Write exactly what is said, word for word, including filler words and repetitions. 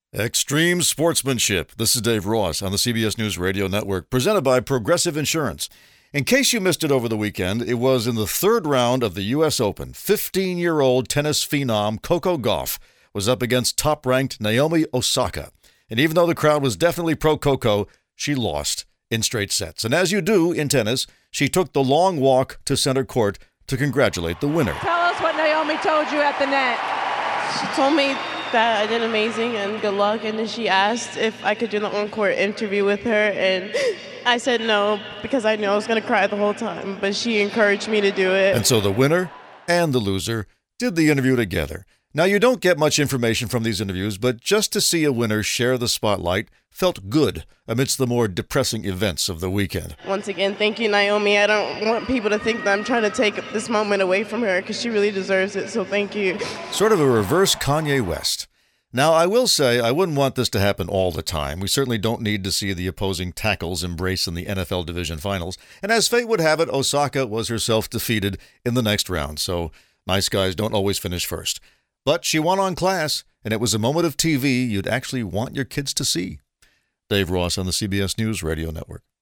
Extreme sportsmanship. This is Dave Ross on the C B S News Radio Network, presented by Progressive Insurance. In case you missed it over the weekend, it was in the third round of the U S Open. fifteen-year-old tennis phenom Coco Gauff was up against top-ranked Naomi Osaka. And even though the crowd was definitely pro-Coco, she lost in straight sets. And as you do in tennis, she took the long walk to center court to congratulate the winner. Tell us what Naomi told you at the net. She told me that I did amazing and good luck, and then she asked if I could do the on-court interview with her, and I said no because I knew I was going to cry the whole time, but she encouraged me to do it. And so the winner and the loser did the interview together. Now, you don't get much information from these interviews, but just to see a winner share the spotlight felt good amidst the more depressing events of the weekend. Once again, thank you, Naomi. I don't want people to think that I'm trying to take this moment away from her because she really deserves it, so thank you. Sort of a reverse Kanye West. Now, I will say I wouldn't want this to happen all the time. We certainly don't need to see the opposing tackles embrace in the N F L Division Finals. And as fate would have it, Osaka was herself defeated in the next round, so nice guys don't always finish first. But she won on class, and it was a moment of T V you'd actually want your kids to see. Dave Ross on the C B S News Radio Network.